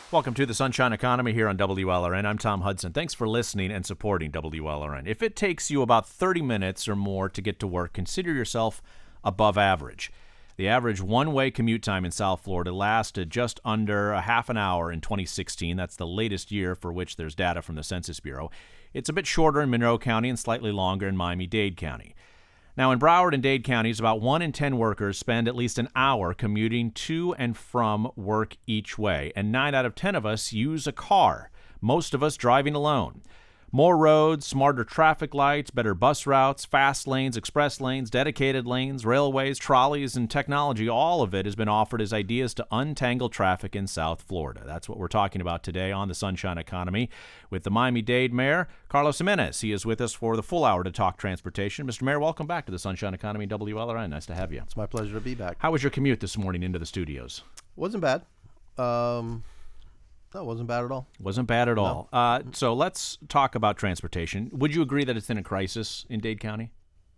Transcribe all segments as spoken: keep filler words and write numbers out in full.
Welcome to the Sunshine Economy here on W L R N. I'm Tom Hudson. Thanks for listening and supporting W L R N. If it takes you about thirty minutes or more to get to work, consider yourself above average. The average one-way commute time in South Florida lasted just under a half an hour in twenty sixteen. That's the latest year for which there's data from the Census Bureau. It's a bit shorter in Monroe County and slightly longer in Miami-Dade County. Now, in Broward and Dade counties, about one in ten workers spend at least an hour commuting to and from work each way, and nine out of ten of us use a car, most of us driving alone. More roads, smarter traffic lights, better bus routes, fast lanes, express lanes, dedicated lanes, railways, trolleys, and technology, all of it has been offered as ideas to untangle traffic in South Florida. That's what we're talking about today on the Sunshine Economy with the Miami-Dade Mayor, Carlos Jimenez. He is with us for the full hour to talk transportation. Mister Mayor, welcome back to the Sunshine Economy W L R N. Nice to have you. It's my pleasure to be back. How was your commute this morning into the studios? Wasn't bad. Um... No, it wasn't bad at all. Wasn't bad at No. all. Uh, so let's talk about transportation. Would you agree that it's in a crisis in Dade County?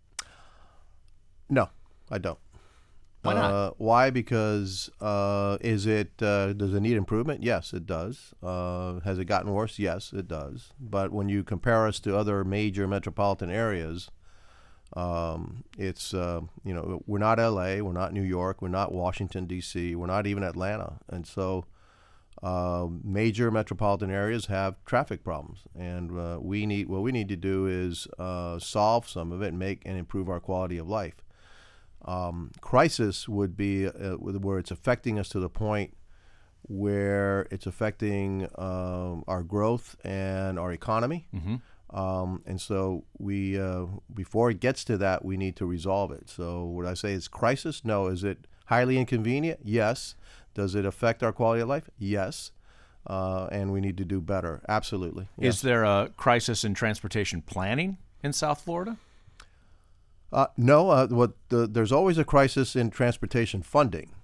No, I don't. Why not? Uh, why? Because uh, is it uh, does it need improvement? Yes, it does. Uh, has it gotten worse? Yes, it does. But when you compare us to other major metropolitan areas, um, it's uh, you know we're not L A, we're not New York, we're not Washington D C, we're not even Atlanta, and so. Uh, major metropolitan areas have traffic problems, and uh, we need what we need to do is uh, solve some of it and make and improve our quality of life. Um, crisis would be uh, where it's affecting us to the point where it's affecting um, our growth and our economy. Mm-hmm. Um, and so we, uh, before it gets to that, we need to resolve it. So would I say it's crisis? No. Is it highly inconvenient? Yes. Does it affect our quality of life? Yes. Uh, and we need to do better. Absolutely. Yes. Is there a crisis in transportation planning in South Florida? Uh, no. Uh, what the, there's always a crisis in transportation funding.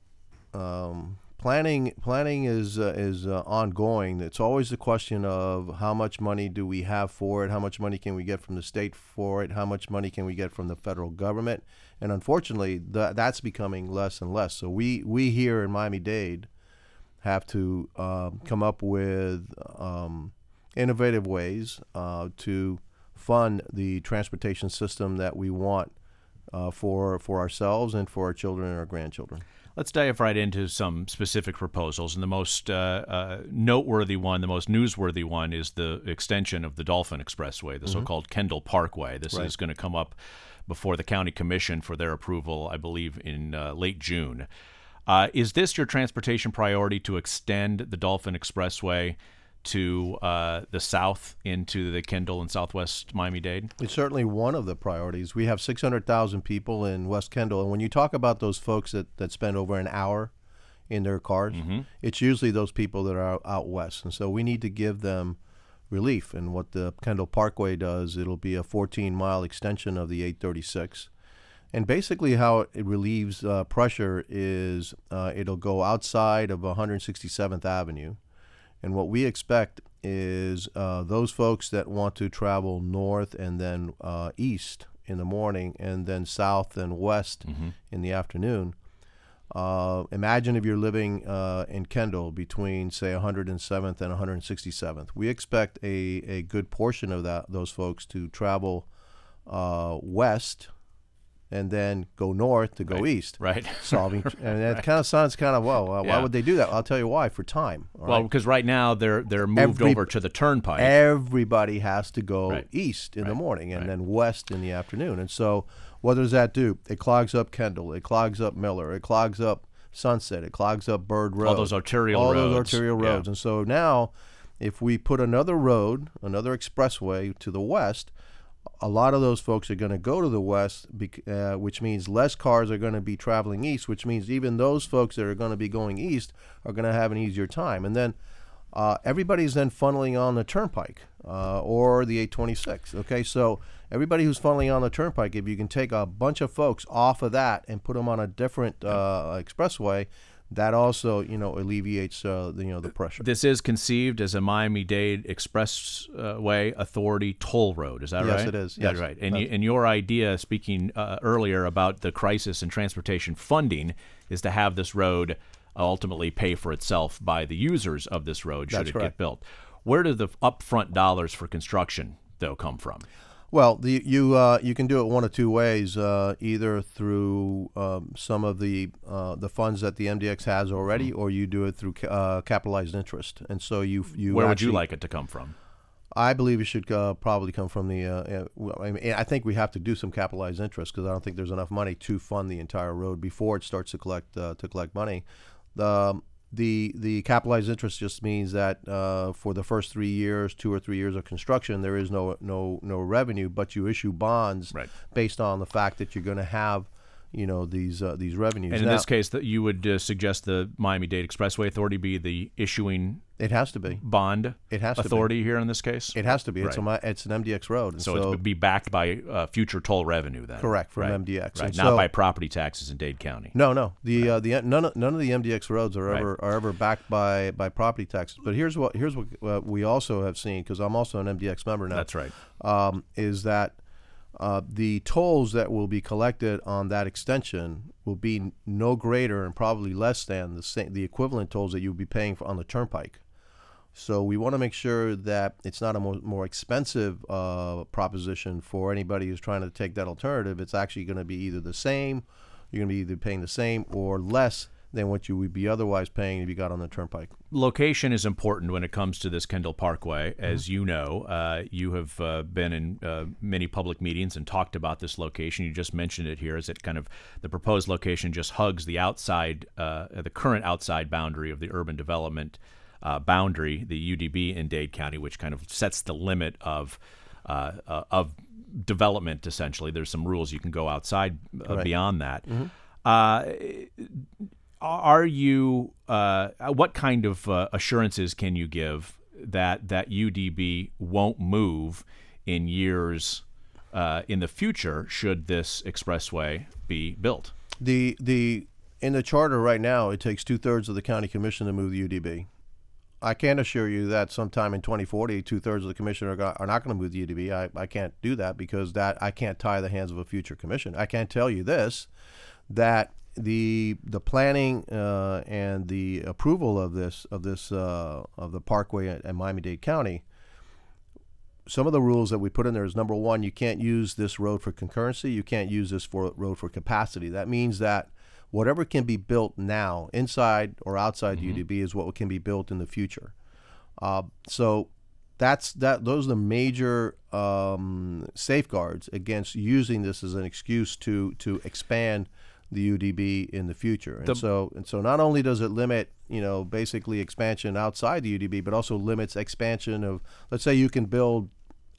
Um, planning planning is uh, is uh, ongoing. It's always a question of how much money do we have for it? How much money can we get from the state for it? How much money can we get from the federal government? And unfortunately, th- that's becoming less and less. So we, we here in Miami-Dade have to uh, come up with um, innovative ways uh, to fund the transportation system that we want uh, for for ourselves and for our children and our grandchildren. Let's dive right into some specific proposals. And the most uh, uh, noteworthy one, the most newsworthy one, is the extension of the Dolphin Expressway, the mm-hmm. so-called Kendall Parkway. This right. is going to come up before the county commission for their approval, I believe, in uh, late June. Uh, is this your transportation priority to extend the Dolphin Expressway to uh, the south into the Kendall and Southwest Miami-Dade? It's certainly one of the priorities. We have six hundred thousand people in West Kendall, and when you talk about those folks that, that spend over an hour in their cars, mm-hmm. it's usually those people that are out, out west. And so we need to give them relief. And what the Kendall Parkway does, it'll be a fourteen-mile extension of the eight thirty-six. And basically how it relieves uh, pressure is uh, it'll go outside of one hundred sixty-seventh Avenue. And what we expect is uh, those folks that want to travel north and then uh, east in the morning and then south and west mm-hmm. in the afternoon. Uh, imagine if you're living uh, in Kendall between, say, one hundred seventh and one hundred sixty-seventh. We expect a, a good portion of that those folks to travel uh, west and then go north to go right. east. Right. Solving, and that right. kind of sounds kind of, well, uh, yeah. why would they do that? I'll tell you why, for time. Well, because right? right now they're they're moved Every, over to the turnpike. Everybody has to go right. east in right. the morning and right. then west in the afternoon. And so what does that do? It clogs up Kendall. It clogs up Miller. It clogs up Sunset. It clogs up Bird Road. All those arterial All roads. All those arterial roads. Yeah. And so now if we put another road, another expressway to the west, a lot of those folks are going to go to the west, uh, which means less cars are going to be traveling east, which means even those folks that are going to be going east are going to have an easier time. And then uh, everybody's then funneling on the turnpike uh, or the eight twenty-six. Okay, so everybody who's funneling on the turnpike, if you can take a bunch of folks off of that and put them on a different uh, expressway, that also, you know, alleviates, uh, the, you know, the pressure. This is conceived as a Miami-Dade Expressway Authority toll road. Is that yes, right? Yes, it is. That's yes. right. And, you, and your idea, speaking uh, earlier about the crisis in transportation funding, is to have this road ultimately pay for itself by the users of this road should That's it correct. get built. Where do the upfront dollars for construction, though, come from? Well, the, you uh, you can do it one of two ways. Uh, either through um, some of the uh, the funds that the M D X has already, mm-hmm. or you do it through ca- uh, capitalized interest. And so you you where actually, would you like it to come from? I believe it should uh, probably come from the. Uh, uh, well, I mean, I think we have to do some capitalized interest because I don't think there's enough money to fund the entire road before it starts to collect uh, to collect money. The the the capitalized interest just means that uh, for the first three years, two or three years of construction, there is no no no revenue, but you issue bonds right. based on the fact that you're going to have, you know, these uh, these revenues. And in now, this case, that you would uh, suggest the Miami-Dade Expressway Authority be the issuing it has to be bond it has authority to be. here in this case? It has to be. It's, right. a, it's an M D X road. And so, so it would be backed by uh, future toll revenue then? Correct, from right. M D X. Right. And Not so, by property taxes in Dade County. No, no. The right. uh, the none of, none of the M D X roads are ever right. are ever backed by, by property taxes. But here's what here's what uh, we also have seen, because I'm also an M D X member now. That's right. Um, is that uh, the tolls that will be collected on that extension will be no greater and probably less than the same, the equivalent tolls that you'll be paying for on the turnpike. So we want to make sure that it's not a more, more expensive uh, proposition for anybody who's trying to take that alternative. It's actually going to be either the same, you're going to be either paying the same or less than what you would be otherwise paying if you got on the turnpike. Location is important when it comes to this Kendall Parkway. As mm-hmm. you know, uh, you have uh, been in uh, many public meetings and talked about this location. You just mentioned it here as it kind of, the proposed location just hugs the outside, uh, the current outside boundary of the urban development Uh, boundary, the U D B in Dade County, which kind of sets the limit of uh, uh, of development. Essentially, there's some rules you can go outside uh, right. beyond that. Mm-hmm. Uh, are you? Uh, what kind of uh, assurances can you give that that U D B won't move in years uh, in the future should this expressway be built? The the in the charter right now, it takes two thirds of the county commission to move the U D B. I can't assure you that sometime in twenty forty, two-thirds of the commission are, go- are not going to move the U D B. I, I can't do that because that I can't tie the hands of a future commission. I can tell you this, that the the planning uh, and the approval of this of this uh, of the parkway at, at Miami-Dade County, some of the rules that we put in there is, number one, you can't use this road for concurrency. You can't use this for road for capacity. That means that whatever can be built now, inside or outside mm-hmm. the U D B, is what can be built in the future. Uh, so that's that. Those are the major um, safeguards against using this as an excuse to to expand the U D B in the future. And the, so and so, not only does it limit, you know, basically expansion outside the U D B, but also limits expansion of, let's say, you can build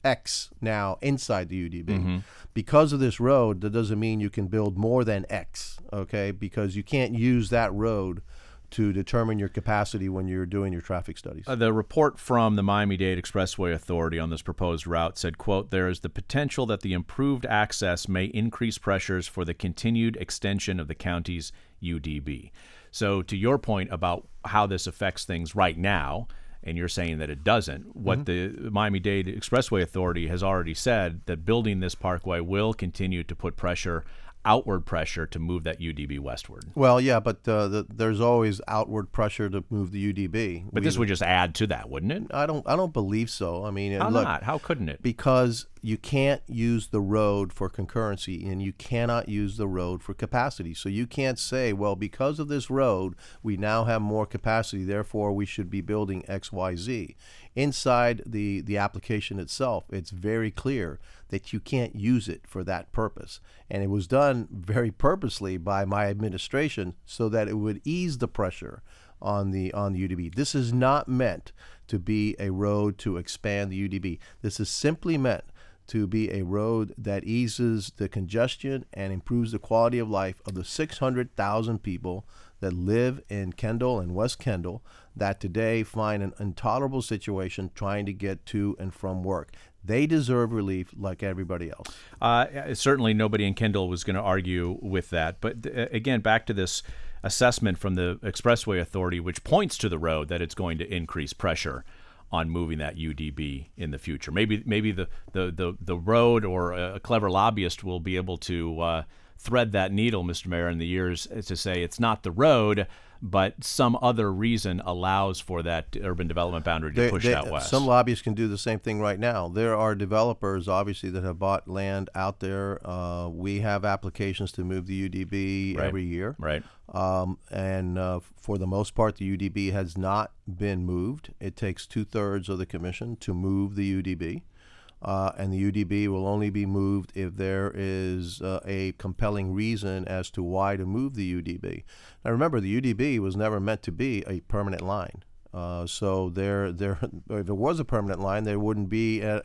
X now inside the U D B. Mm-hmm. Because of this road, that doesn't mean you can build more than X, okay? Because you can't use that road to determine your capacity when you're doing your traffic studies. Uh, the report from the Miami-Dade Expressway Authority on this proposed route said, quote, there is the potential that the improved access may increase pressures for the continued extension of the county's U D B. So to your point about how this affects things right now, and you're saying that it doesn't, what mm-hmm. the Miami-Dade Expressway Authority has already said, that building this parkway will continue to put pressure, outward pressure, to move that U D B westward. Well, yeah, but uh, the, there's always outward pressure to move the U D B. But we, this would just add to that, wouldn't it? I don't I don't believe so. I mean, How look, not? How couldn't it? Because you can't use the road for concurrency, and you cannot use the road for capacity. So you can't say, well, because of this road, we now have more capacity, therefore we should be building X, Y, Z. Inside the, the application itself, it's very clear that you can't use it for that purpose. And it was done very purposely by my administration so that it would ease the pressure on the on the U D B. This is not meant to be a road to expand the U D B. This is simply meant to be a road that eases the congestion and improves the quality of life of the six hundred thousand people that live in Kendall and West Kendall that today find an intolerable situation trying to get to and from work. They deserve relief like everybody else. Uh, certainly nobody in Kendall was going to argue with that. But uh, again, back to this assessment from the Expressway Authority, which points to the road that it's going to increase pressure on moving that U D B in the future. Maybe maybe the, the, the, the road or a clever lobbyist will be able to uh, thread that needle, Mister Mayor, in the years to say it's not the road, but some other reason allows for that urban development boundary to They- push they- out west. Some lobbyists can do the same thing right now. There are developers, obviously, that have bought land out there. Uh, we have applications to move the U D B Right. every year. Right. Um, and uh, for the most part, the U D B has not been moved. It takes two-thirds of the commission to move the U D B. Uh, and the U D B will only be moved if there is uh, a compelling reason as to why to move the U D B. Now, remember, the U D B was never meant to be a permanent line. Uh, so there, there, if it was a permanent line, there wouldn't be a,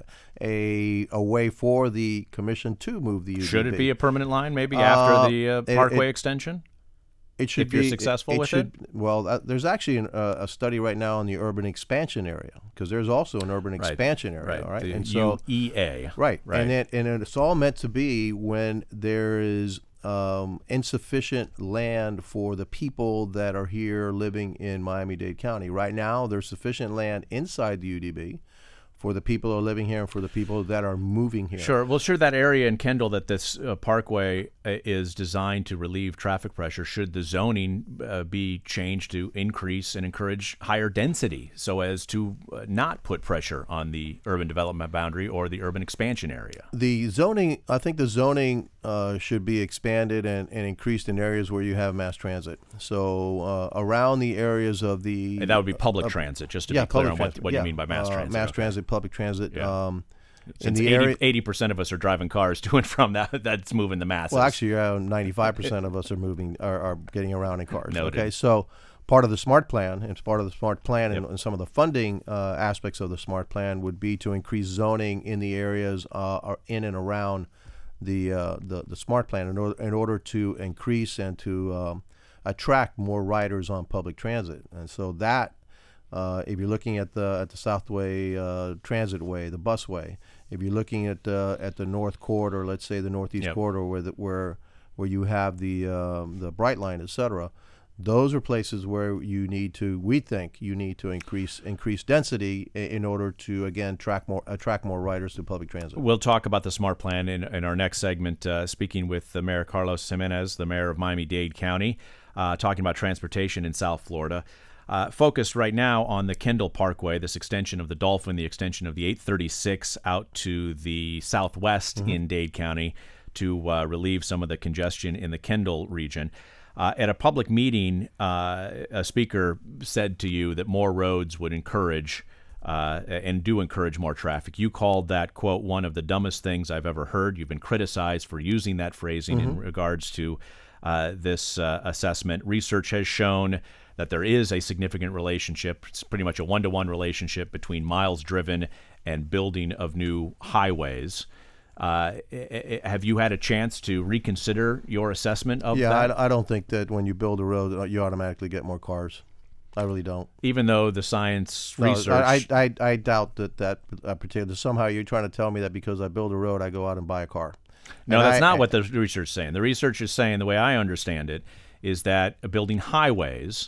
a a way for the commission to move the U D B. Should it be a permanent line maybe after Uh, the uh, it- Parkway it- extension? It should if be you're successful it, it with should, Well, uh, there's actually an, uh, a study right now on the urban expansion area, because there's also an urban Right. expansion area, Right. all right? The And so, U E A. right, Right. and it, and it's all meant to be when there is um, insufficient land for the people that are here living in Miami-Dade County. Right now, there's sufficient land inside the U D B for the people who are living here and for the people that are moving here. Sure. Well, sure, that area in Kendall that this uh, parkway uh, is designed to relieve traffic pressure, should the zoning uh, be changed to increase and encourage higher density so as to uh, not put pressure on the urban development boundary or the urban expansion area? The zoning, I think the zoning uh, should be expanded and, and increased in areas where you have mass transit. So uh, around the areas of the... And that would be public uh, transit, just to yeah, be clear public on what, transit, what yeah. you mean by mass Uh, transit. mass Okay. transit, public transit. Yeah. Um, in Since the eighty, area, eighty percent of us are driving cars to and from that, that's moving the masses. well, actually, uh, ninety-five percent of us are moving, are, are getting around in cars. Noted. Okay, so part of the SMART plan, it's part of the SMART plan, and, Yep. and some of the funding uh, aspects of the SMART plan would be to increase zoning in the areas uh, are in and around the uh, the, the SMART plan in order, in order to increase and to um, attract more riders on public transit. And so that, uh, if you're looking at the at the Southway uh, Transitway, the busway, if you're looking at uh, at the North Corridor, let's say the Northeast Yep. Corridor, where the, where where you have the um, the Bright Line, et cetera, those are places where you need to, we think, you need to increase increase density in, in order to again attract more attract more riders to public transit. We'll talk about the SMART plan in, in our next segment, uh, speaking with the Mayor Carlos Jimenez, the mayor of Miami-Dade County, uh, talking about transportation in South Florida. Uh, focused right now on the Kendall Parkway, this extension of the Dolphin, the extension of the eight thirty-six out to the southwest Mm-hmm. in Dade County to uh, relieve some of the congestion in the Kendall region. Uh, at a public meeting, uh, a speaker said to you that more roads would encourage uh, and do encourage more traffic. You called that, quote, one of the dumbest things I've ever heard. You've been criticized for using that phrasing Mm-hmm. in regards to uh, this uh, assessment. Research has shown that there is a significant relationship. It's pretty much a one-to-one relationship between miles driven and building of new highways. Uh, i- i- have you had a chance to reconsider your assessment of yeah, that? I, I don't think that when you build a road, uh, you automatically get more cars. I really don't. Even though the science No, research, I, I, I, I doubt that that uh, particular. Somehow you're trying to tell me that because I build a road, I go out and buy a car. no, And that's I- not I- what the research is saying. The research is saying, the way I understand it, is that building highways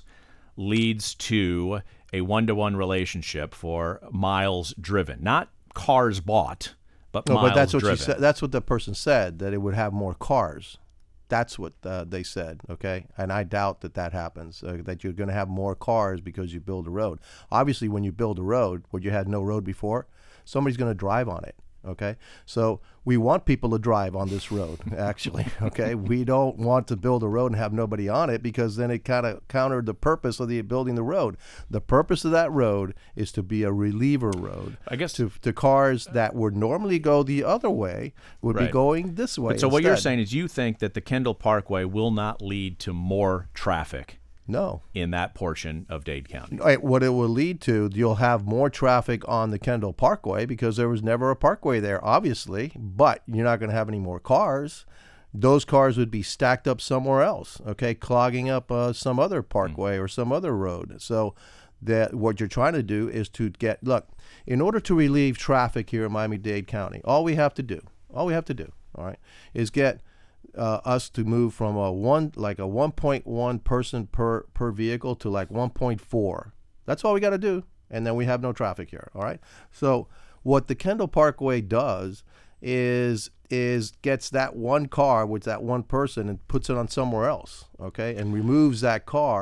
leads to a one-to-one relationship for miles driven, not cars bought, but No, miles but that's what driven. she said. That's what the person said, that it would have more cars. That's what uh, they said. Okay, and I doubt that that happens. Uh, that you're going to have more cars because you build a road. Obviously, when you build a road where you had no road before, somebody's going to drive on it. Okay, so we want people to drive on this road. Actually, okay, we don't want to build a road and have nobody on it, because then it kind of countered the purpose of the building the road. The purpose of that road is to be a reliever road. I guess to to cars that would normally go the other way would be Right. going this way. But so what you're instead. saying is you think that the Kendall Parkway will not lead to more traffic No. in that portion of Dade County. Right, what it will lead to, you'll have more traffic on the Kendall Parkway because there was never a parkway there, obviously, but you're not going to have any more cars. Those cars would be stacked up somewhere else, okay, clogging up uh, some other parkway or some other road. So that what you're trying to do is to get, look, in order to relieve traffic here in Miami-Dade County, all we have to do, all we have to do, all right, is get Uh, us to move from a one like a one point one person per per vehicle to like one point four. That's all we got to do, and then we have no traffic here. All right. So what the Kendall Parkway does is is gets that one car with that one person and puts it on somewhere else. Okay, and removes that car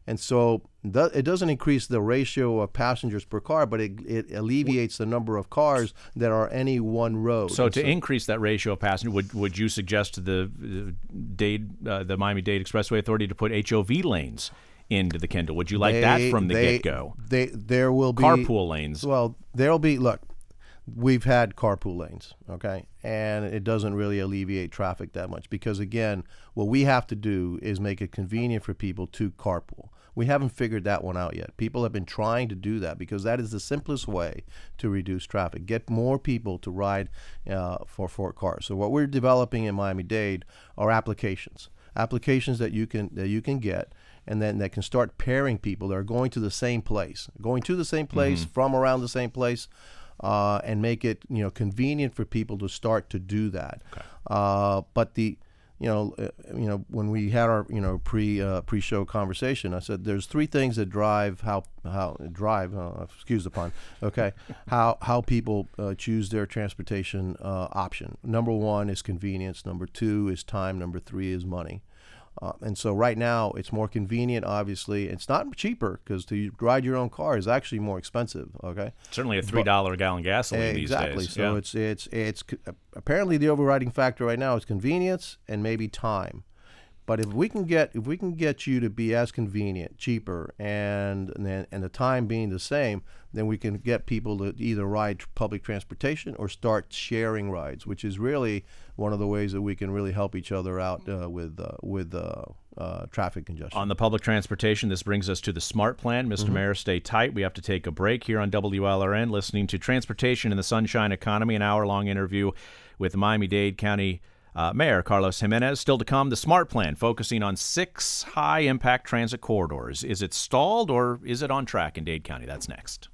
And so th- it doesn't increase the ratio of passengers per car, but it, it alleviates the number of cars that are any one road. So And to increase that ratio of passengers, would would you suggest to the uh, Dade, uh, the Miami-Dade Expressway Authority to put H O V lanes into the Kendall? Would you like they, that from the they, get-go? They, there will be carpool lanes. Well, there'll be, look, we've had carpool lanes, okay? And it doesn't really alleviate traffic that much because, again, what we have to do is make it convenient for people to carpool. We haven't figured that one out yet. People have been trying to do that because that is the simplest way to reduce traffic. Get more people to ride uh, for, for cars. So what we're developing in Miami-Dade are applications, applications that you can that you can get, and then that can start pairing people that are going to the same place, going to the same place mm-hmm. from around the same place, uh, and make it you know convenient for people to start to do that. Okay. Uh, but the You know, uh, you know, when we had our, you know, pre uh, pre-show conversation, I said there's three things that drive how how drive. Uh, excuse the pun. Okay, how how people uh, choose their transportation uh, option. Number one is convenience. Number two is time. Number three is money. Uh, and so right now it's more convenient. Obviously, it's not cheaper because to ride your own car is actually more expensive. Okay, certainly a three dollar a gallon gasoline exactly. these days. So yeah. it's it's it's apparently the overriding factor right now is convenience and maybe time. But if we can get if we can get you to be as convenient, cheaper, and and, then, and the time being the same, then we can get people to either ride public transportation or start sharing rides, which is really one of the ways that we can really help each other out uh, with uh, with uh, uh, traffic congestion. On the public transportation, this brings us to the SMART plan. Mister Mm-hmm. Mayor, stay tight. We have to take a break here on W L R N, listening to Transportation in the Sunshine Economy, an hour-long interview with Miami-Dade County Uh, Mayor Carlos Jimenez. Still to come, the SMART plan, focusing on six high-impact transit corridors. Is it stalled or is it on track in Dade County? That's next.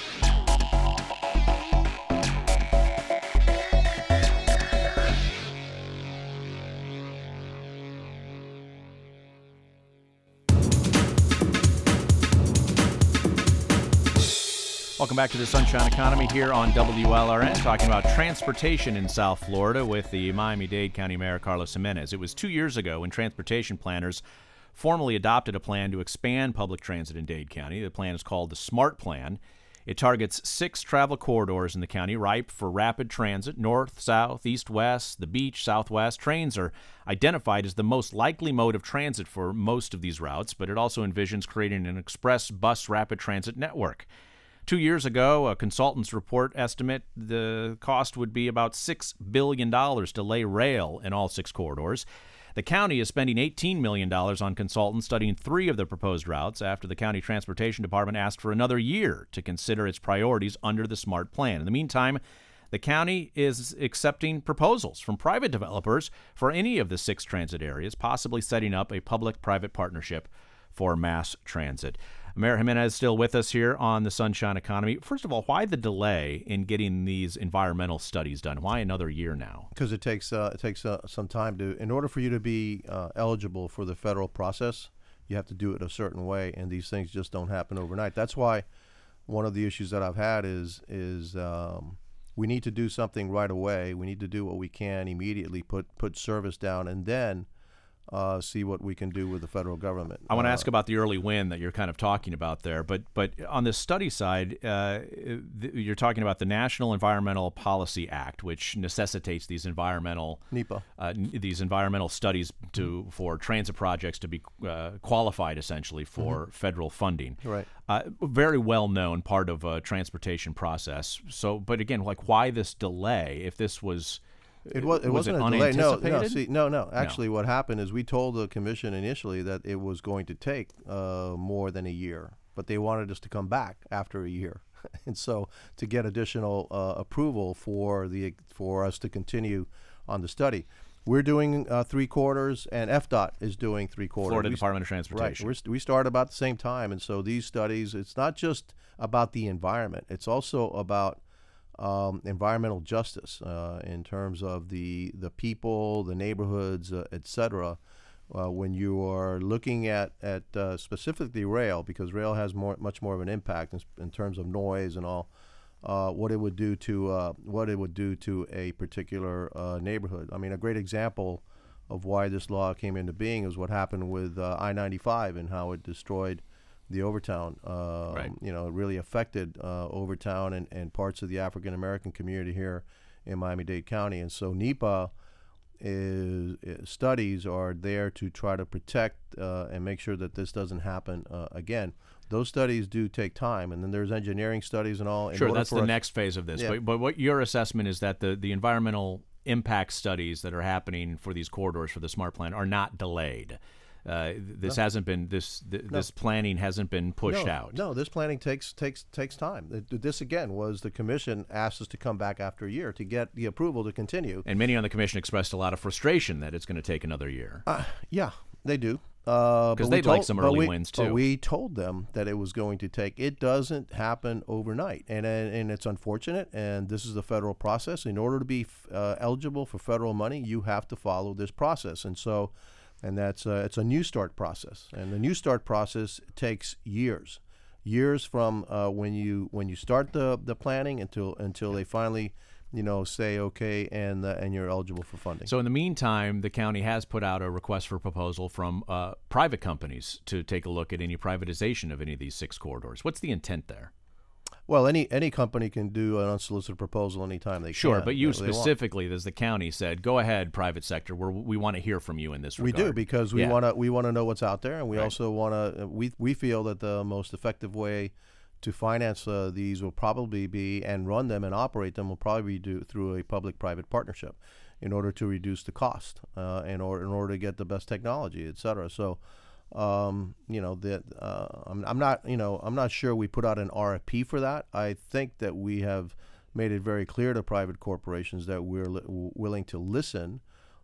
Welcome back to the Sunshine Economy here on W L R N, talking about transportation in South Florida with the Miami-Dade County Mayor Carlos Jimenez. It was two years ago when transportation planners formally adopted a plan to expand public transit in Dade County. The plan is called the SMART Plan. It targets six travel corridors in the county ripe for rapid transit: north, south, east, west, the beach, southwest. Trains are identified as the most likely mode of transit for most of these routes, but it also envisions creating an express bus rapid transit network. Two years ago, a consultant's report estimate the cost would be about six billion dollars to lay rail in all six corridors. The county is spending eighteen million dollars on consultants studying three of the proposed routes after the county transportation department asked for another year to consider its priorities under the SMART plan. In the meantime, the county is accepting proposals from private developers for any of the six transit areas, possibly setting up a public-private partnership for mass transit. Mayor Jimenez still with us here on the Sunshine Economy. First of all, why the delay in getting these environmental studies done? Why another year now? Because it takes uh, it takes uh, some time to, in order for you to be uh, eligible for the federal process, you have to do it a certain way, and these things just don't happen overnight. That's why one of the issues that I've had is is um, we need to do something right away. We need to do what we can immediately, put put service down, and then Uh, see what we can do with the federal government. I want to uh, ask about the early win that you're kind of talking about there, but but on the study side, uh, th- you're talking about the National Environmental Policy Act, which necessitates these environmental NEPA, uh, n- these environmental studies to mm-hmm. for transit projects to be uh, qualified essentially for mm-hmm. federal funding. Right. Uh, very well known part of a transportation process. So, but again, like why this delay? If this was It was. It was wasn't it a delay. No, no. unanticipated? See, no, no. Actually, what happened is we told the commission initially that it was going to take uh, more than a year, but they wanted us to come back after a year, and so to get additional uh, approval for the for us to continue on the study. We're doing uh, three quarters, and F D O T is doing three quarters. Florida we, Department of Transportation. Right. We're st- we start about the same time, and so these studies, it's not just about the environment; it's also about Um, environmental justice uh, in terms of the the people, the neighborhoods, uh, et cetera. Uh, when you are looking at at uh, specifically rail, because rail has more much more of an impact in, in terms of noise and all, uh, what it would do to uh, what it would do to a particular uh, neighborhood. I mean, a great example of why this law came into being is what happened with uh, I ninety-five and how it destroyed the Overtown. Uh, Right. You know, it really affected uh, Overtown and, and parts of the African American community here in Miami-Dade County. And so NEPA is, is studies are there to try to protect uh, and make sure that this doesn't happen uh, again. Those studies do take time, and then there's engineering studies and all. in Sure, order that's for the us- next phase of this. Yeah. But, but what your assessment is that the, the environmental impact studies that are happening for these corridors for the SMART plan are not delayed. Uh, this hasn't been this th- this planning hasn't been pushed no, out. No, this planning takes takes takes time. Th- This again was the commission asked us to come back after a year to get the approval to continue. And many on the commission expressed a lot of frustration that it's going to take another year. Uh, yeah, they do. Because Because they'd like some early wins, too. But we told them that it was going to take. It doesn't happen overnight, and and, and it's unfortunate. And this is the federal process. In order to be uh, eligible for federal money, you have to follow this process. And so, and that's uh, it's a New Start process. And the New Start process takes years, years from uh, when you when you start the the planning until until they finally, you know, say okay, and uh, and you're eligible for funding. So in the meantime, the county has put out a request for proposal from uh, private companies to take a look at any privatization of any of these six corridors. What's the intent there? Well, any any company can do an unsolicited proposal anytime they Sure, can. but you they want. specifically, as the county said, go ahead, private sector. We're, we want to hear from you in this We regard. do because we Yeah. want to we want to know what's out there, and we Right. also want to we we feel that the most effective way to finance uh, these will probably be and run them and operate them will probably be do, through a public-private partnership, in order to reduce the cost, uh, in order in order to get the best technology, et cetera. So, um, you know, that uh, I'm, I'm not you know I'm not sure we put out an R F P for that. I think that we have made it very clear to private corporations that we're li- willing to listen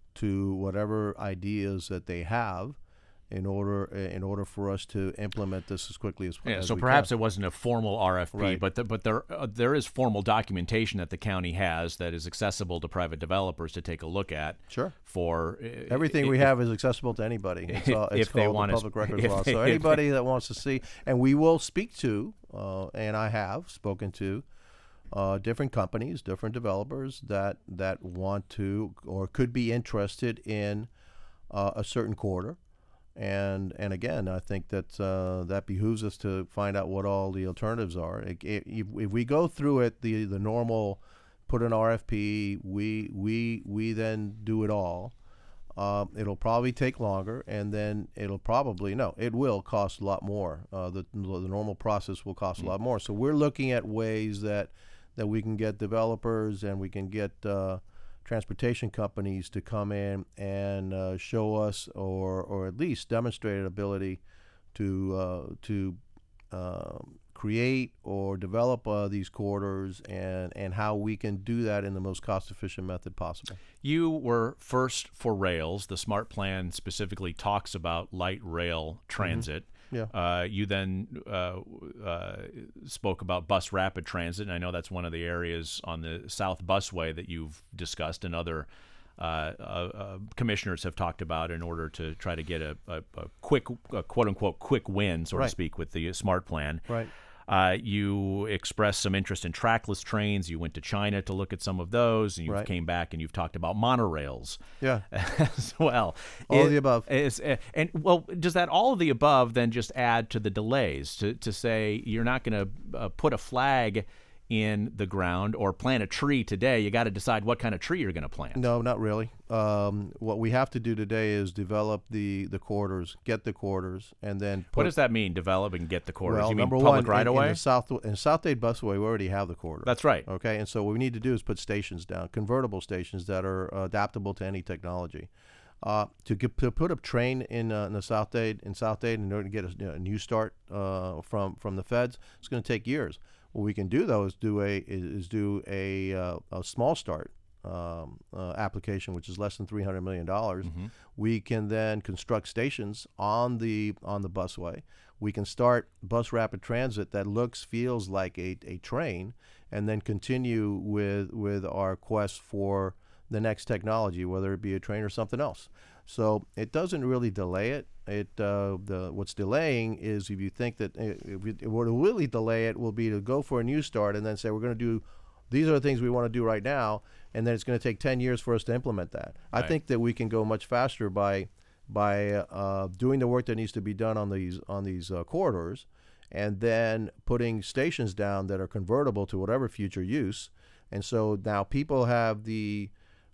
to whatever ideas that they have in order in order for us to implement this as quickly as, Yeah, as so we perhaps can. it wasn't a formal R F P, Right. but the, but there uh, there is formal documentation that the county has that is accessible to private developers to take a look at. Sure. For uh, Everything i- we if- have is accessible to anybody. It's, uh, it's if they called want the us- public records if law. they- So if they- anybody that wants to see, and we will speak to, uh, and I have spoken to, uh, different companies, different developers that that want to or could be interested in uh, a certain corridor. And and again, I think that uh, that behooves us to find out what all the alternatives are. If, if, if we go through it, the the normal, put an R F P, we we we then do it all. Uh, it'll probably take longer, and then it'll probably no, it will cost a lot more. Uh, the the normal process will cost a lot more. So we're looking at ways that that we can get developers and we can get uh, transportation companies to come in and uh, show us, or or at least demonstrate an ability to uh, to um, create or develop uh, these corridors, and and how we can do that in the most cost-efficient method possible. You were first for rails. The SMART plan specifically talks about light rail transit. Yeah. Uh, you then uh, uh, spoke about bus rapid transit, and I know that's one of the areas on the South Busway that you've discussed, and other uh, uh, uh, commissioners have talked about in order to try to get a, a, a quick, a quote unquote, quick win, so Right. to speak, with the SMART plan. Right. Uh, you expressed some interest in trackless trains. You went to China to look at some of those, and you Right. came back and you've talked about monorails Yeah. as well. All of It- the above. is- uh, and well, does that all of the above then just add to the delays to, to say you're not going to uh, put a flag in the ground or plant a tree today? You got to decide what kind of tree you're going to plant. No, not really. Um, what we have to do today is develop the, the corridors, get the corridors, and then put. What does that mean? Develop and get the corridors? Well, you mean number public one, right in, away? in the South in South Dade Busway, we already have the corridor. That's right. Okay, and so what we need to do is put stations down, convertible stations that are uh, adaptable to any technology. Uh, to, get, to put a train in, uh, in the South Dade in South Dade in order to get a, you know, a new start uh, from from the feds, it's going to take years. What we can do though is do a is, is do a uh, a small start um, uh, application, which is less than three hundred million dollars. Mm-hmm. We can then construct stations on the on the busway. We can start bus rapid transit that looks feels like a, a train, and then continue with with our quest for the next technology, whether it be a train or something else. So it doesn't really delay it. It uh, the what's delaying is if you think that it, it, what will really delay it will be to go for a new start and then say we're going to do these are the things we want to do right now, and then it's going to take ten years for us to implement that. Right. I think that we can go much faster by by uh, doing the work that needs to be done on these on these uh, corridors, and then putting stations down that are convertible to whatever future use. And so now people have the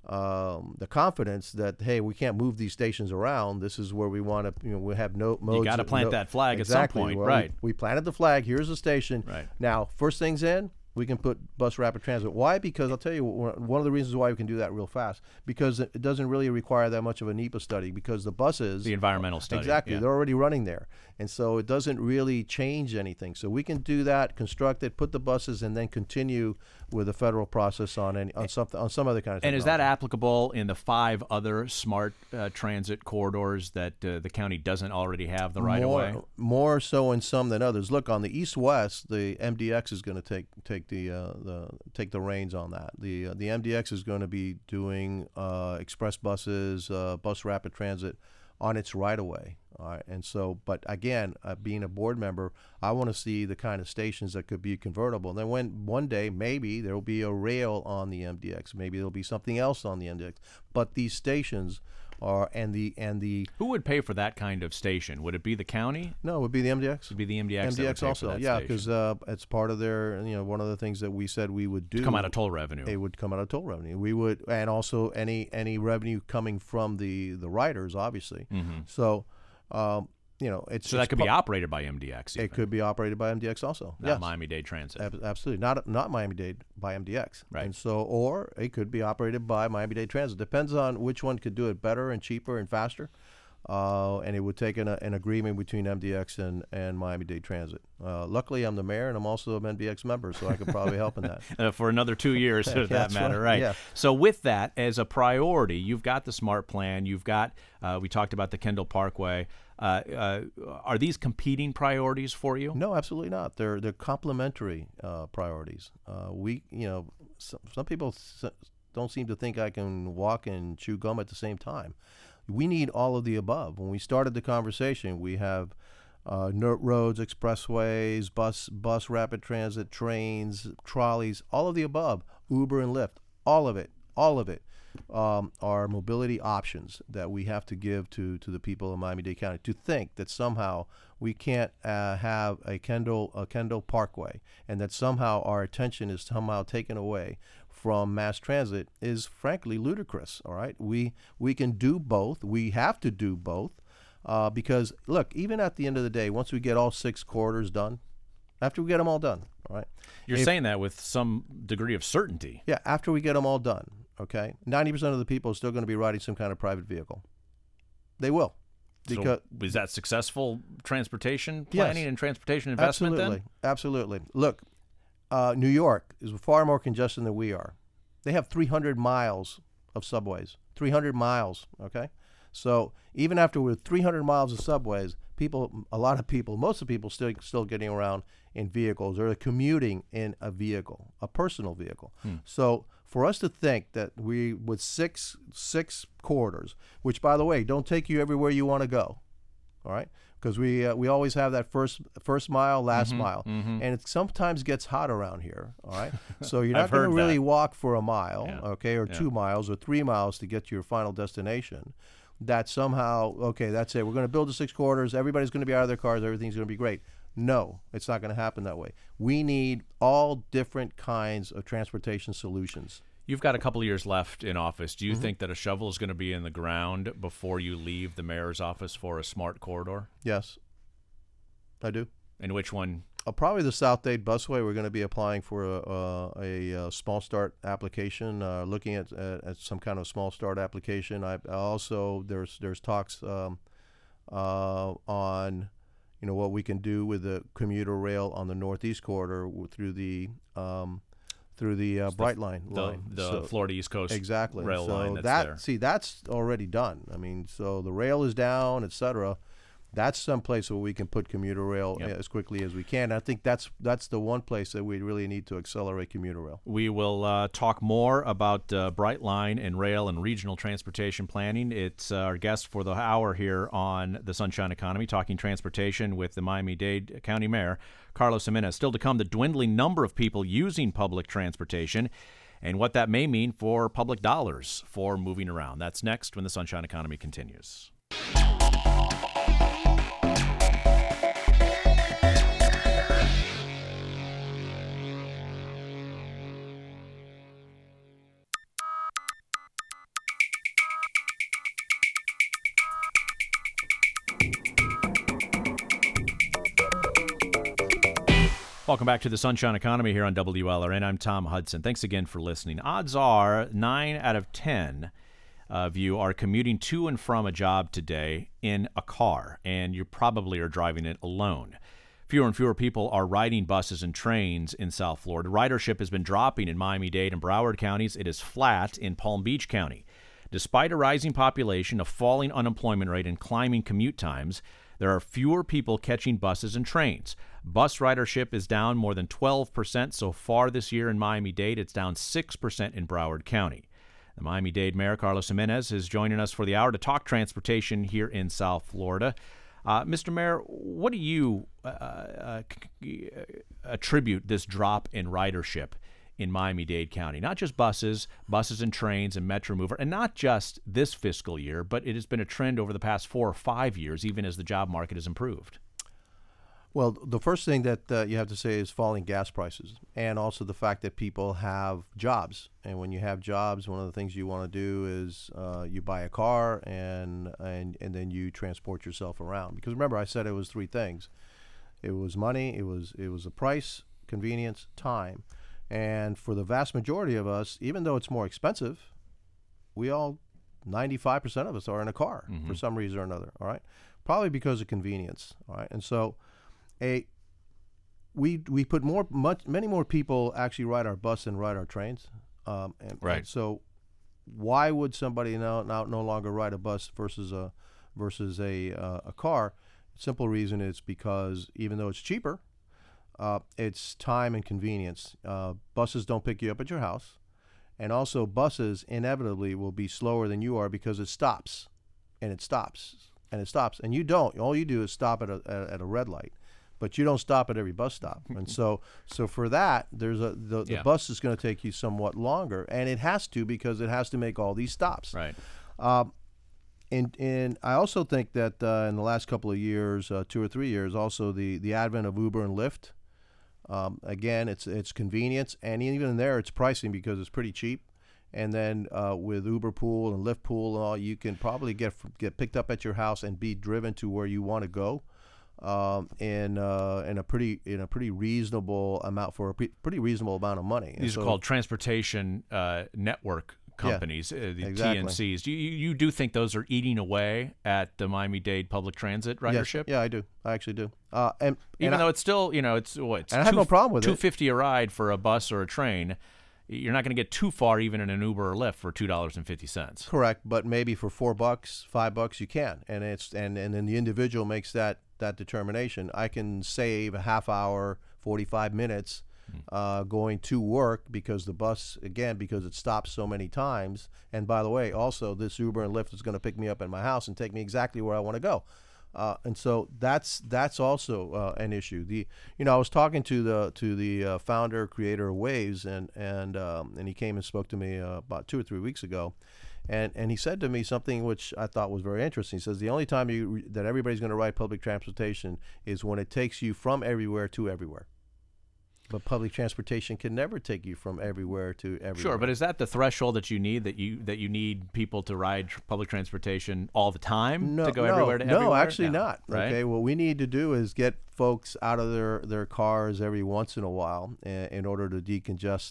um, the confidence that, hey, we can't move these stations around. This is where we want to, you know, we have no modes. You got to plant no, that flag exactly. at some point, Well, right? We, we planted the flag. Here's the station. Right. Now, first things in, we can put bus rapid transit. Why? Because I'll tell you, one of the reasons why we can do that real fast, because it doesn't really require that much of a NEPA study, because the buses... The environmental study. Exactly. Yeah. They're already running there. And so it doesn't really change anything. So we can do that, construct it, put the buses, and then continue with the federal process on any, on something on some other kind of And technology. is that applicable in the five other smart uh, transit corridors that uh, the county doesn't already have the right more, of way? More so in some than others. Look, on the east-west, the M D X is going to take take the uh, the take the reins on that. The uh, the M D X is going to be doing uh, express buses, uh, bus rapid transit on its right of way. All right, and so, but again, uh, being a board member, I want to see the kind of stations that could be convertible. And then when one day, maybe there will be a rail on the M D X, maybe there'll be something else on the M D X. But these stations are, and the and the Who would pay for that kind of station? Would it be the county? no, it would be the M D X. It would be the M D X. M D X that would pay also, for that yeah, station. because uh, it's part of their, you know, one of the things that we said we would do. come out of toll revenue. It would come out of toll revenue. We would, and also any any revenue coming from the the riders, obviously. Mm-hmm. So, um, you know, it's So that it's could be pu- operated by M D X. It even, could be operated by M D X also. not Yes, Miami-Dade Transit. Ab- absolutely. Not not Miami-Dade by M D X. Right. And so, or it could be operated by Miami-Dade Transit. Depends on which one could do it better and cheaper and faster. Uh, and it would take an, an agreement between M D X and, and Miami-Dade Transit. Uh, luckily, I'm the mayor, and I'm also an M D X member, so I could probably help in that. Uh, for another two years, for that That's matter, right, right? yeah. So with that as a priority, you've got the SMART plan. You've got, uh, we talked about the Kendall Parkway. Uh, uh, are these competing priorities for you? No, absolutely not. They're they're complementary uh, priorities. Uh, we, you know, some, some people s- don't seem to think I can walk and chew gum at the same time. We need all of the above. When we started the conversation, we have uh, NERT roads, expressways, bus bus rapid transit, trains, trolleys, all of the above. Uber and Lyft, all of it, all of it. Um, are mobility options that we have to give to, to the people of Miami-Dade County. To think that somehow we can't uh, have a Kendall a Kendall Parkway, and that somehow our attention is somehow taken away from mass transit is frankly ludicrous. All right, we we can do both. We have to do both uh, because look, even at the end of the day, once we get all six corridors done, after we get them all done, all right. You're if- saying that with some degree of certainty. Yeah, after we get them all done, okay, ninety percent of the people are still going to be riding some kind of private vehicle. They will. Because So is that successful transportation Yes. planning and transportation investment absolutely, then? absolutely. Look, uh, New York is far more congested than we are. They have three hundred miles of subways, three hundred miles, okay? So even after with three hundred miles of subways, people, a lot of people, most of the people still still getting around in vehicles or commuting in a vehicle, a personal vehicle. Hmm. So for us to think that we, with six six corridors, which by the way, don't take you everywhere you want to go, all right? Because we uh, we always have that first first mile, last Mhm, mile, mhm. and it sometimes gets hot around here. All right, so you're not I've going to heard really that. walk for a mile, Yeah, okay, or yeah. two miles or three miles to get to your final destination. That somehow, okay, that's it. We're going to build the six corridors. Everybody's going to be out of their cars. Everything's going to be great. No, it's not going to happen that way. We need all different kinds of transportation solutions. You've got a couple of years left in office. Do you Mm-hmm. think that a shovel is going to be in the ground before you leave the mayor's office for a smart corridor? Yes, I do. And which one? Uh, probably the South Dade Busway. We're going to be applying for a, uh, a, uh small start application, uh, looking at, at at some kind of small start application. I, I also there's there's talks um, uh, on you know what we can do with the commuter rail on the Northeast corridor w- through the um, through the uh, Brightline The, line. the So- Florida East Coast exactly. rail so line that's that there. see that's already done. I mean, so the rail is down, et cetera. That's some place where we can put commuter rail Yep. as quickly as we can. I think that's that's the one place that we really need to accelerate commuter rail. We will uh, talk more about uh, Brightline and rail and regional transportation planning. It's uh, our guest for the hour here on the Sunshine Economy, talking transportation with the Miami-Dade County Mayor, Carlos Gimenez. Still to come, the dwindling number of people using public transportation and what that may mean for public dollars for moving around. That's next when the Sunshine Economy continues. Welcome back to the Sunshine Economy here on W L R N. I'm Tom Hudson. Thanks again for listening. Odds are nine out of ten of you are commuting to and from a job today in a car, and you probably are driving it alone. Fewer and fewer people are riding buses and trains in South Florida. Ridership has been dropping in Miami-Dade and Broward counties. It is flat in Palm Beach County. Despite a rising population, a falling unemployment rate, and climbing commute times, there are fewer people catching buses and trains. Bus ridership is down more than twelve percent so far this year in Miami-Dade. It's down six percent in Broward County. The Miami-Dade Mayor, Carlos Gimenez, is joining us for the hour to talk transportation here in South Florida. Uh, Mister Mayor, what do you uh, uh, c- attribute this drop in ridership in Miami-Dade County? Not just buses, buses and trains and Metro Mover, and not just this fiscal year, but it has been a trend over the past four or five years, even as the job market has improved. Well, the first thing that uh, you have to say is falling gas prices, and also the fact that people have jobs. And when you have jobs, one of the things you want to do is uh, you buy a car and, and and then you transport yourself around. Because remember, I said it was three things: it was money, it was it was the price, convenience, time. And for the vast majority of us, even though it's more expensive, we all, ninety-five percent of us are in a car mm-hmm. for some reason or another. All right, probably because of convenience. All right, and so. A, we we put more much many more people actually ride our bus than ride our trains, um, and, right. and so why would somebody now, now no longer ride a bus versus a versus a uh, a car? Simple reason is because even though it's cheaper, uh, it's time and convenience. Uh, buses don't pick you up at your house, and also buses inevitably will be slower than you are because it stops, and it stops, and it stops, and you don't. All you do is stop at a at, at a red light. But you don't stop at every bus stop, and so so for that, there's a the, the yeah. bus is going to take you somewhat longer, and it has to because it has to make all these stops. Right. Um, and and I also think that uh, in the last couple of years, uh, two or three years, also the, the advent of Uber and Lyft. Um, again, it's it's convenience, and even there, it's pricing because it's pretty cheap. And then uh, with Uber Pool and Lyft Pool and all, you can probably get get picked up at your house and be driven to where you want to go. Um, in uh, in a pretty in a pretty reasonable amount for a pre- pretty reasonable amount of money. These and are so, called transportation uh, network companies, yeah, uh, the exactly. T N Cs. Do you you do think those are eating away at the Miami-Dade public transit ridership? Yes, yeah, I do. I actually do. Uh, and even and though I, it's still you know it's what it's and I have no problem with two it. fifty a ride for a bus or a train. You're not going to get too far even in an Uber or Lyft for two dollars and fifty cents. Correct, but maybe for four bucks, five bucks, you can, and it's and and then the individual makes that. that determination. I can save a half hour, forty-five minutes uh, going to work because the bus, again, because it stops so many times. And by the way, also this Uber and Lyft is going to pick me up at my house and take me exactly where I want to go. Uh, and so that's that's also uh, an issue. The you know I was talking to the to the uh, founder creator of Waves, and and um, and he came and spoke to me uh, about two or three weeks ago. And and he said to me something which I thought was very interesting. He says the only time you that everybody's going to ride public transportation is when it takes you from everywhere to everywhere. But public transportation can never take you from everywhere to everywhere. Sure, but is that the threshold that you need, that you that you need people to ride tr- public transportation all the time no, to go no, everywhere to no, everywhere? Actually no, not. Right? Okay, what we need to do is get folks out of their, their cars every once in a while in, in order to decongest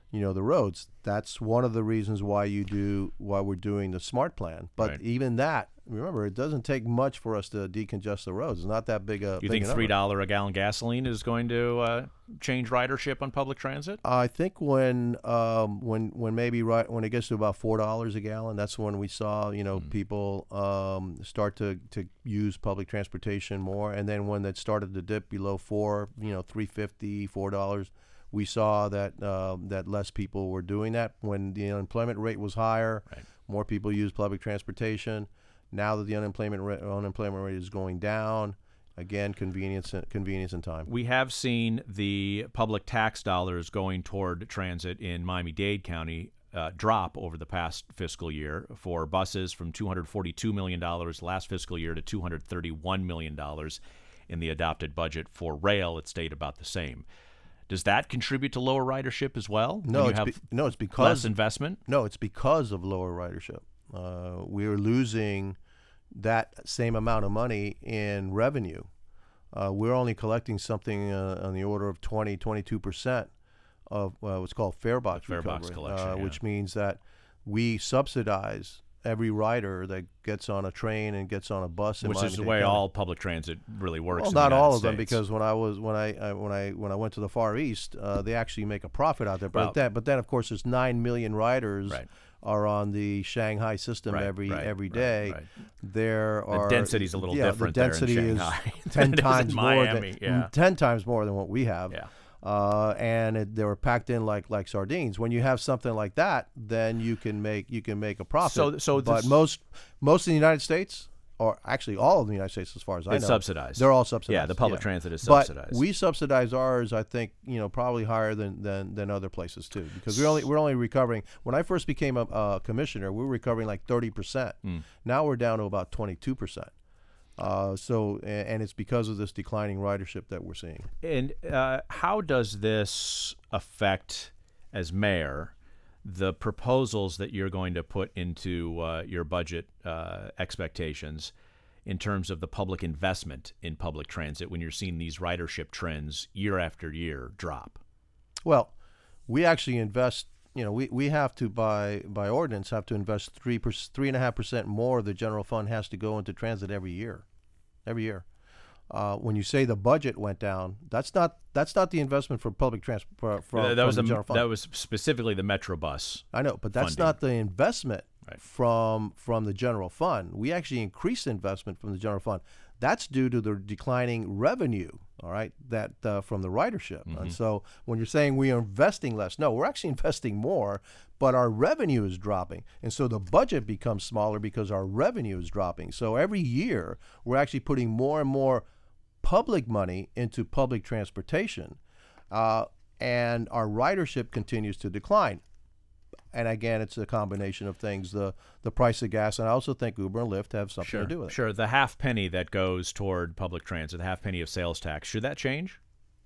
you know, the roads. That's one of the reasons why you do why we're doing the SMART plan. But Right. even that, remember, it doesn't take much for us to decongest the roads. It's not that big a. You big think a number. three dollar a gallon gasoline is going to uh, change ridership on public transit? I think when um, when when maybe right when it gets to about four dollars a gallon, that's when we saw you know Mm. people um, start to, to use public transportation more, and then when it started to dip below four, you know, three fifty, four dollars, we saw that uh, that less people were doing that. When the unemployment rate was higher, Right. more people used public transportation. Now that the unemployment rate, unemployment rate is going down, again, convenience convenience and time. We have seen the public tax dollars going toward transit in Miami-Dade County uh, drop over the past fiscal year for buses from two hundred forty-two million dollars last fiscal year to two hundred thirty-one million dollars in the adopted budget. For rail, it stayed about the same. Does that contribute to lower ridership as well? No, when you it's have be, no, it's because less investment? No, it's because of lower ridership. Uh, we are losing that same amount of money in revenue. Uh, we're only collecting something uh, on the order of twenty, twenty-two percent of uh, what's called fare box Fare recovery, box collection, uh, yeah. which means that we subsidize every rider that gets on a train and gets on a bus. In Which is the Miami-Dade way County. all public transit really works. Well, in the not United all of them, States. because when I was when I, I when I when I went to the Far East, uh, they actually make a profit out there. But Well- then, but then of course, there's nine million riders Right. are on the Shanghai system Right, every right, every right, day. right. There The are density's a little yeah, different the there in density Shanghai is than ten it is in times more Miami, than yeah. ten times more than what we have. Yeah. Uh, and it, they were packed in like like sardines. When you have something like that, then you can make you can make a profit. So- so but this- most most in the United States, or actually all of the United States, as far as I It's know, subsidized. They're all subsidized. Yeah, the public yeah. transit is But subsidized. we subsidize ours, I think, you know, probably higher than, than, than other places too, because we only we're only recovering. When I first became a, a commissioner, we were recovering like thirty percent. Mm. Now we're down to about twenty-two percent. Uh, so, and, and it's because of this declining ridership that we're seeing. And uh, how does this affect, as mayor, the proposals that you're going to put into uh, your budget uh, expectations in terms of the public investment in public transit when you're seeing these ridership trends year after year drop? Well, we actually invest. You know, we, we have to by by ordinance have to invest three per, three and a half percent more of the general fund has to go into transit every year, every year. Uh, when you say the budget went down, that's not that's not the investment for public transport from, that from was the the, general fund. that was specifically the Metrobus. I know, but that's funding. not the investment Right. from from the general fund. We actually increased investment from the general fund. That's due to the declining revenue. All right, that uh, from the ridership. Mm-hmm. And so when you're saying we are investing less, no, we're actually investing more, but our revenue is dropping, and so the budget becomes smaller because our revenue is dropping. So every year we're actually putting more and more public money into public transportation, uh, and our ridership continues to decline. And again, it's a combination of things, the the price of gas, and I also think Uber and Lyft have something Sure, to do with it. sure. The half penny that goes toward public transit, the half penny of sales tax, should that change?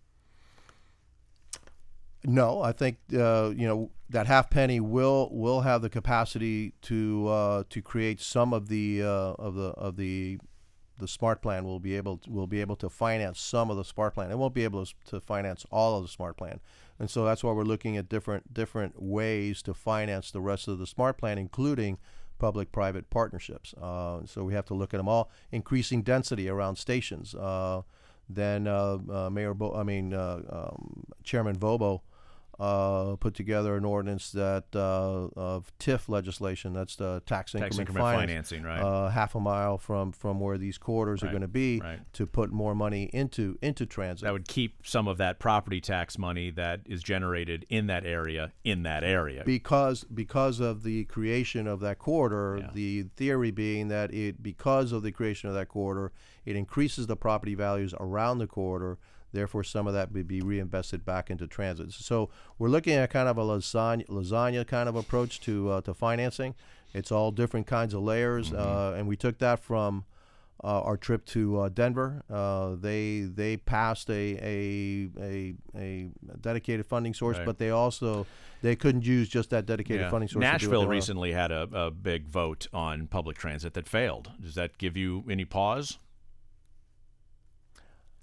No, I think uh, you know that half penny will will have the capacity to uh, to create some of the uh, of the of the the smart plan. Will be able to, will be able to finance some of the smart plan. It won't be able to, to finance all of the smart plan, and so that's why we're looking at different different ways to finance the rest of the smart plan, including public-private partnerships. Uh, so we have to look at them all. Increasing density around stations. Uh, then uh, uh, Mayor, Bo- I mean uh, um, Chairman Bobo. Uh, put together an ordinance that uh, of T I F legislation, that's the tax increment, Tax increment finance, financing, right? uh, half a mile from, from where these corridors Right, are going to be, right. to put more money into into transit. That would keep some of that property tax money that is generated in that area in that area. because because of the creation of that corridor, Yeah. the theory being that it because of the creation of that corridor, it increases the property values around the corridor. Therefore, some of that would be reinvested back into transit. So we're looking at kind of a lasagna, lasagna kind of approach to uh, to financing. It's all different kinds of layers, Mm-hmm. uh, and we took that from uh, our trip to uh, Denver. Uh, they they passed a a, a a dedicated funding source, Right. but they also they couldn't use just that dedicated Yeah. funding source. to do what Nashville they wanted. recently had a, a big vote on public transit that failed. Does that give you any pause?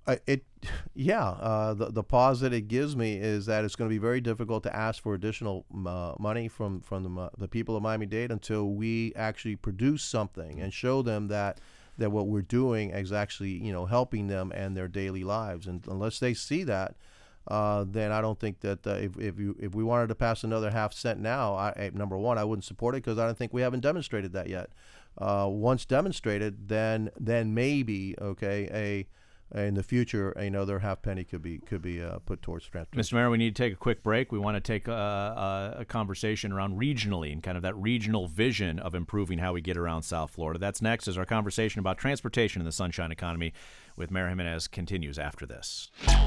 I, it, yeah. Uh, the the pause that it gives me is that it's going to be very difficult to ask for additional uh, money from from the the people of Miami-Dade until we actually produce something and show them that that what we're doing is actually, you know, helping them and their daily lives. And unless they see that, uh, then I don't think that uh, if if you if we wanted to pass another half cent now, I, I, number one, I wouldn't support it because I don't think we haven't demonstrated that yet. Uh, once demonstrated, then then maybe okay a in the future, another half penny could be could be uh, put towards transportation. Mister Mayor, we need to take a quick break. We want to take a, a, a conversation around regionally and kind of that regional vision of improving how we get around South Florida. That's next as our conversation about transportation in the Sunshine Economy with Mayor Jimenez continues after this.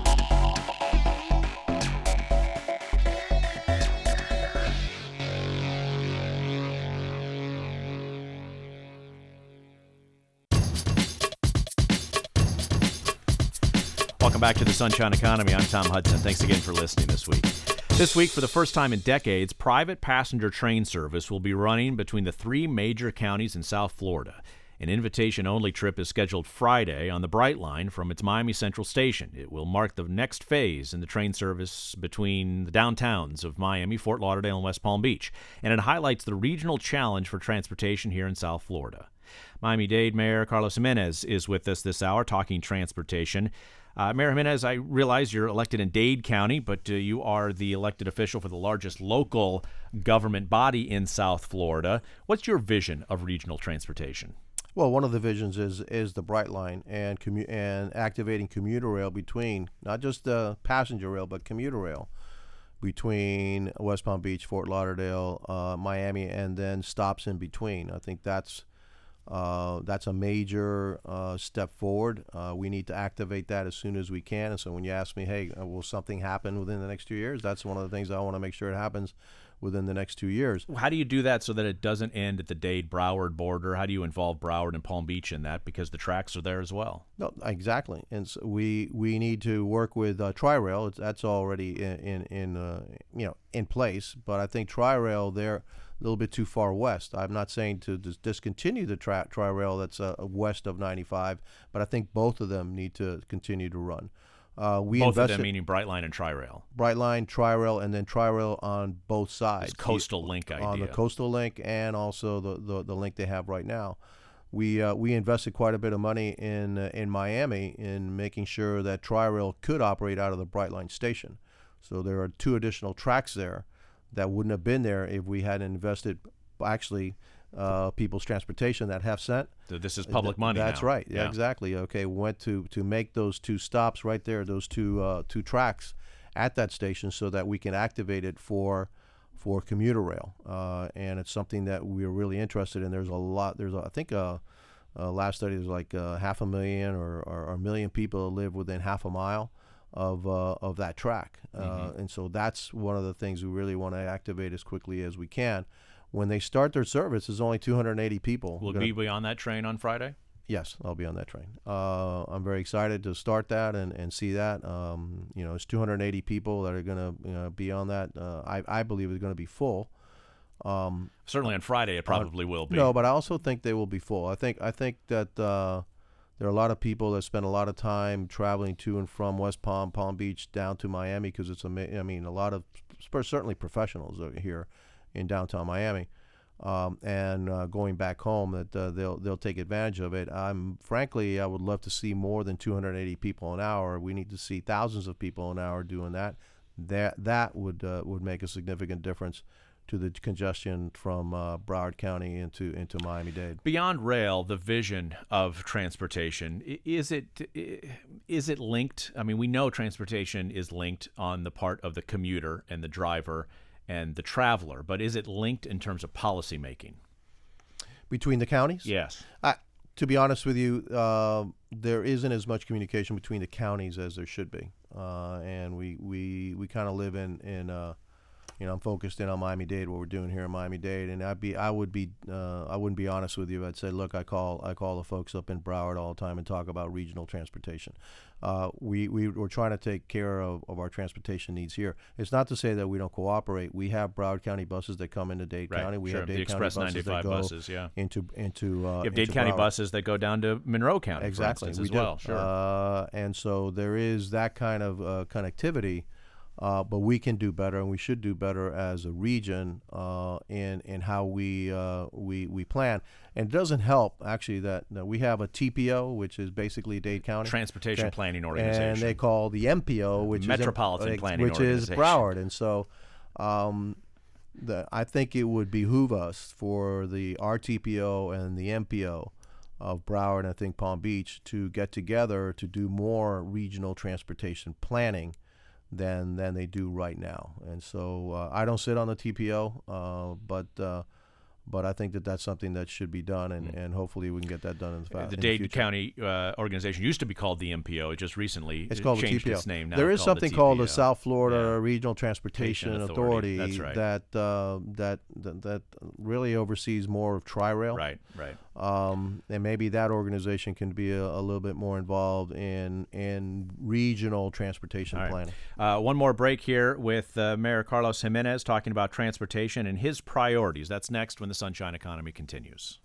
Welcome back to the Sunshine Economy. I'm Tom Hudson. Thanks again for listening this week. This week, for the first time in decades, private passenger train service will be running between the three major counties in South Florida. An invitation-only trip is scheduled Friday on the Brightline from its Miami Central station. It will mark the next phase in the train service between the downtowns of Miami, Fort Lauderdale, and West Palm Beach, and it highlights the regional challenge for transportation here in South Florida. Miami-Dade Mayor Carlos Jimenez is with us this hour talking transportation. Uh, Mayor Jimenez, I realize you're elected in Dade County, but uh, you are the elected official for the largest local government body in South Florida. What's your vision of regional transportation? Well, one of the visions is is the Brightline and commu- and activating commuter rail between not just the passenger rail, but commuter rail between West Palm Beach, Fort Lauderdale, uh, Miami, and then stops in between. I think that's Uh, that's a major uh, step forward. Uh, we need to activate that as soon as we can. And so when you ask me, hey, uh, will something happen within the next two years? That's one of the things I want to make sure it happens within the next two years. How do you do that so that it doesn't end at the Dade-Broward border? How do you involve Broward and Palm Beach in that? Because the tracks are there as well. No, exactly. And so we we need to work with uh, Tri-Rail. It's, that's already in in, in uh, you know in place. But I think Tri-Rail they're a little bit too far west. I'm not saying to dis- discontinue the tra- Tri-Rail that's uh, west of ninety-five, but I think both of them need to continue to run. Uh, we both of them invested, meaning Brightline and Tri-Rail. Brightline, Tri-Rail, and then Tri-Rail on both sides. This coastal the, link idea. On the coastal link and also the, the, the link they have right now. We uh, we invested quite a bit of money in uh, in Miami in making sure that Tri-Rail could operate out of the Brightline station. So there are two additional tracks there that wouldn't have been there if we hadn't invested actually uh, people's transportation, that half cent. So this is public money That's now. right. Yeah, yeah, exactly. Okay, went to, to make those two stops right there, those two uh, two tracks at that station so that we can activate it for for commuter rail. Uh, and it's something that we're really interested in. There's a lot, there's a, I think uh, uh, last study was like uh, half a million or, or, or a million people live within half a mile of uh, of that track. Uh, mm-hmm. And so that's one of the things we really want to activate as quickly as we can. When they start their service, there's only two hundred eighty people. Will gonna, you be on that train on Friday? Yes, I'll be on that train. Uh, I'm very excited to start that and, and see that. Um, you know, it's two hundred eighty people that are going to you know, be on that. Uh, I, I believe it's going to be full. Um, Certainly on Friday it probably uh, will be. No, but I also think they will be full. I think I think that uh, there are a lot of people that spend a lot of time traveling to and from West Palm, Palm Beach, down to Miami because it's ama- I mean, a lot of certainly professionals are here in downtown Miami. Um, and uh, going back home, that uh, they'll they'll take advantage of it. I'm frankly, I would love to see more than two hundred eighty people an hour. We need to see thousands of people an hour doing that. That that would uh, would make a significant difference to the congestion from uh, Broward County into into Miami-Dade. Beyond rail, the vision of transportation, is it is it linked? I mean, we know transportation is linked on the part of the commuter and the driver and the traveler, but is it linked in terms of policy making? Between the counties? Yes. I, to be honest with you, uh, there isn't as much communication between the counties as there should be. Uh, and we, we, we kind of live in, in uh, you know, I'm focused in on Miami-Dade, what we're doing here in Miami-Dade, and I'd be, I would be, uh, I wouldn't be honest with you. I'd say, look, I call, I call the folks up in Broward all the time and talk about regional transportation. Uh, we, we we're trying to take care of, of our transportation needs here. It's not to say that we don't cooperate. We have Broward County buses that come into Dade right, County. We sure. have Dade the County Express buses ninety-five that go buses, yeah. into into. Uh, you have Dade County Broward. buses that go down to Monroe County, exactly, for instance, we as do. well. Sure. Uh, and so there is that kind of uh, connectivity. Uh, but we can do better, and we should do better as a region uh, in in how we uh, we we plan. And it doesn't help actually that, that we have a T P O, which is basically Dade County Transportation Tran- Planning Organization, and they call the M P O, which Metropolitan is in, Planning which is Organization. Broward. And so, um, the, I think it would behoove us for the R T P O and the M P O of Broward and I think Palm Beach to get together to do more regional transportation planning than than they do right now. And so uh, I don't sit on the T P O, uh, but uh, but I think that that's something that should be done, and, and hopefully we can get that done in the, fa- the in Dade the future. County uh, organization used to be called the M P O. It just recently It's called changed the T P O. its name. Now there it's is called the something called the T P O. South Florida Yeah. Regional Transportation Transportation Authority, Authority. That's right. that, uh, that that that really oversees more of Tri-Rail. Right, right. Um, and maybe that organization can be a, a little bit more involved in in regional transportation All right. planning. Uh, one more break here with uh, Mayor Carlos Jimenez talking about transportation and his priorities. That's next when the Sunshine Economy continues.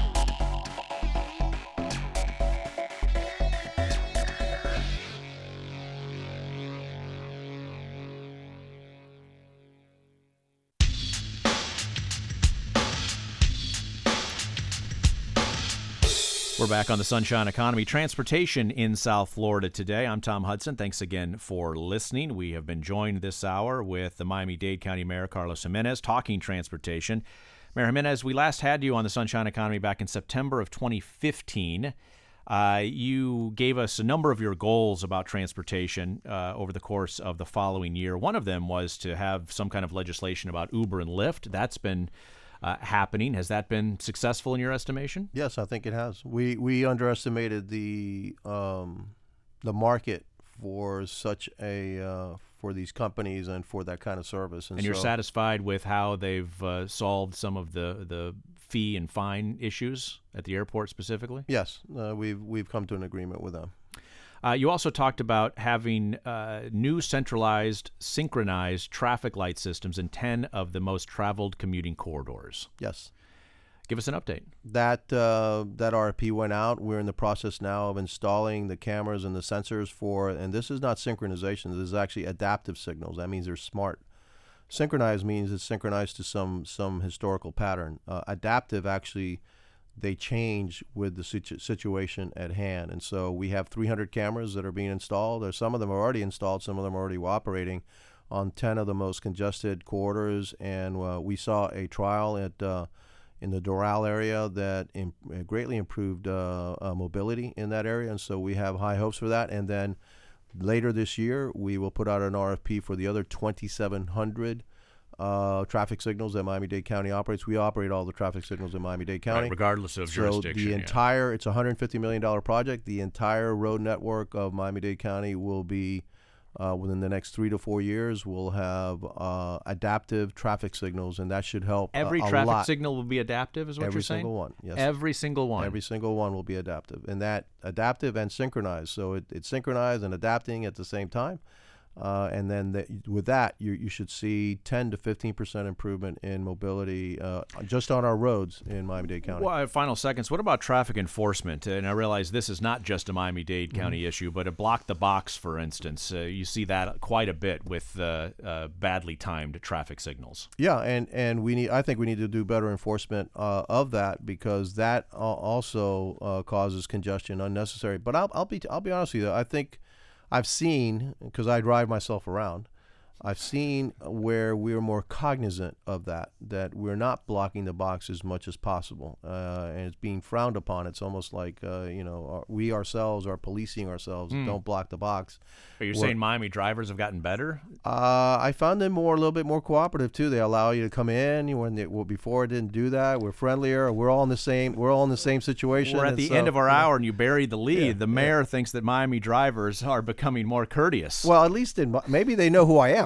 We're back on the Sunshine Economy. Transportation in South Florida today. I'm Tom Hudson. Thanks again for listening. We have been joined this hour with the Miami-Dade County Mayor Carlos Jimenez talking transportation. Mayor Jimenez, we last had you on the Sunshine Economy back in September of twenty fifteen. Uh, you gave us a number of your goals about transportation uh, over the course of the following year. One of them was to have some kind of legislation about Uber and Lyft. That's been Uh, happening. Has that been successful in your estimation? Yes, I think it has. We we underestimated the um, the market for such a uh, for these companies and for that kind of service. And, and you're so, satisfied with how they've uh, solved some of the, the fee and fine issues at the airport specifically? Yes, uh, we've we've come to an agreement with them. Uh, you also talked about having uh, new centralized, synchronized traffic light systems in ten of the most traveled commuting corridors. Yes. Give us an update. That uh, that R F P went out. We're in the process now of installing the cameras and the sensors for, and this is not synchronization. This is actually adaptive signals. That means they're smart. Synchronized means it's synchronized to some some historical pattern. Uh, adaptive actually, they change with the situ- situation at hand. And so we have three hundred cameras that are being installed. There's some of them are already installed, some of them are already operating on ten of the most congested corridors. And uh, we saw a trial at uh, in the Doral area that im- greatly improved uh, uh, mobility in that area. And so we have high hopes for that. And then later this year, we will put out an R F P for the other twenty-seven hundred Uh, traffic signals that Miami-Dade County operates. We operate all the traffic signals in Miami-Dade County. Right, regardless of so jurisdiction. the yeah. entire, it's a one hundred fifty million dollars project. The entire road network of Miami-Dade County will be, uh, within the next three to four years, will have uh, adaptive traffic signals, and that should help Every uh, a traffic lot. signal will be adaptive, is what Every you're saying? single one, yes. Every single one. Every single one will be adaptive, and that adaptive and synchronized. So it, it's synchronized and adapting at the same time. Uh, and then the, with that, you you should see ten to fifteen percent improvement in mobility uh, just on our roads in Miami-Dade County. Well, final seconds. What about traffic enforcement? And I realize this is not just a Miami-Dade County Mm-hmm. issue, but a block the box, for instance. Uh, you see that quite a bit with uh, uh, badly timed traffic signals. Yeah, and, and we need. I think we need to do better enforcement uh, of that, because that al- also uh, causes congestion unnecessary. But I'll I'll be I'll be honest with you. I think I've seen, because I drive myself around, I've seen where we're more cognizant of that, that we're not blocking the box as much as possible, uh, and it's being frowned upon. It's almost like, uh, you know, our, we ourselves are policing ourselves. Mm. Don't block the box. Are you We're- saying Miami drivers have gotten better? Uh, I found them more a little bit more cooperative too. They allow you to come in when they, well, before it didn't do that. We're friendlier. We're all in the same. We're all in the same situation. We're at and the so, end of our you know, hour, and you buried the lead. Yeah, the mayor thinks that Miami drivers are becoming more courteous. Well, at least in maybe they know who I am.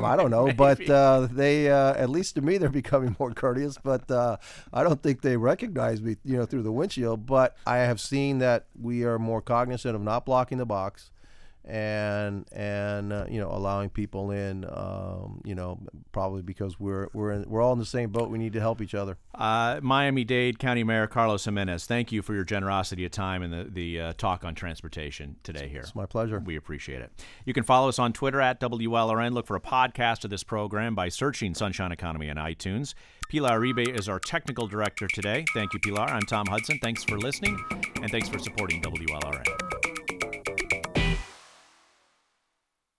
I don't know, but uh, they uh, at least to me they're becoming more courteous. But uh, I don't think they recognize me, you know, through the windshield. But I have seen that we are more cognizant of not blocking the box, and and uh, you know, allowing people in. Um, you know, probably because we're we're in, we're all in the same boat. We need to help each other. Uh, Miami-Dade County Mayor Carlos Jimenez, thank you for your generosity of time and the, the uh, talk on transportation today here. It's my pleasure. We appreciate it. You can follow us on Twitter at W L R N. Look for a podcast of this program by searching Sunshine Economy on iTunes. Pilar Uribe is our technical director today. Thank you, Pilar. I'm Tom Hudson. Thanks for listening, and thanks for supporting W L R N.